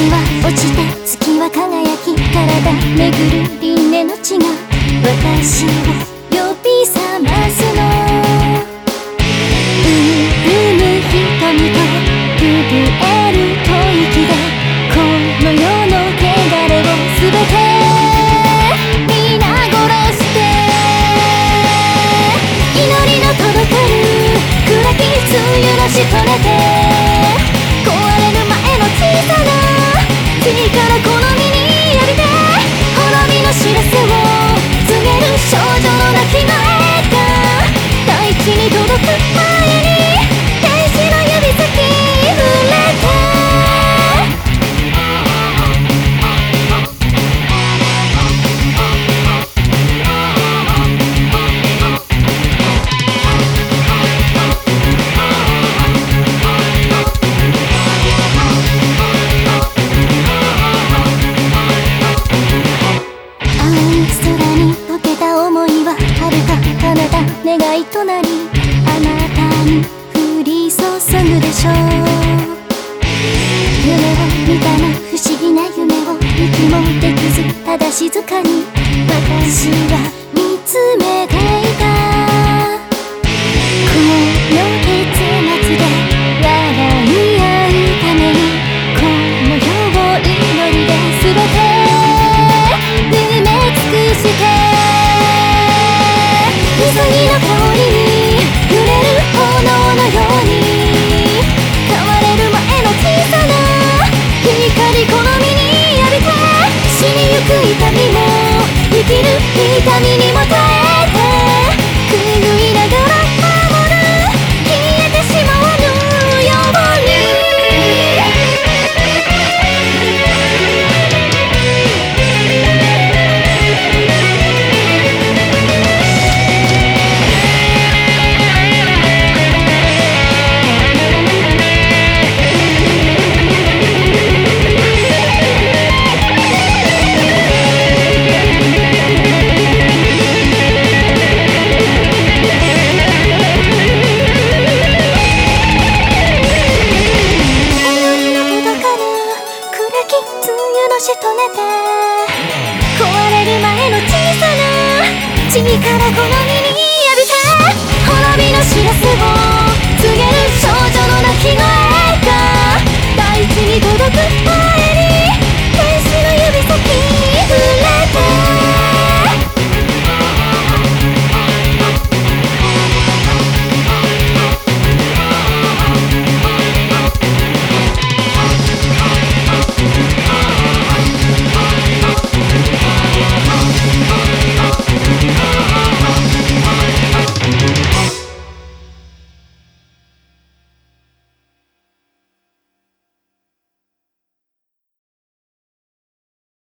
星は落ちて月は輝き、体めぐる輪廻の血が私を呼び覚ますの。うむ瞳と震える吐息でこの世の汚れをすべて皆殺して、祈りの届かぬ暗き梅雨のしとめて、壊れる前の小さな次からこの身に浴びて、滅びの知らせを告げる少女の泣き声が大地に届く前に天使の指先触れて、願いとなりあなたに降り注ぐでしょう。夢を見たな不思議な夢を息もできずただ静かに私は見つめていた。この結末で笑い合うためにこの世を祈りで全て埋め尽くして、ウサギの香りに揺れる炎のように変われる前の小さな光この身に浴びて、死にゆく痛みも生きる痛みにも耐えて拭いながら守る消えてしまわぬように。しとめて壊れる前の小さな地からこの身に浴びて滅びの知らせを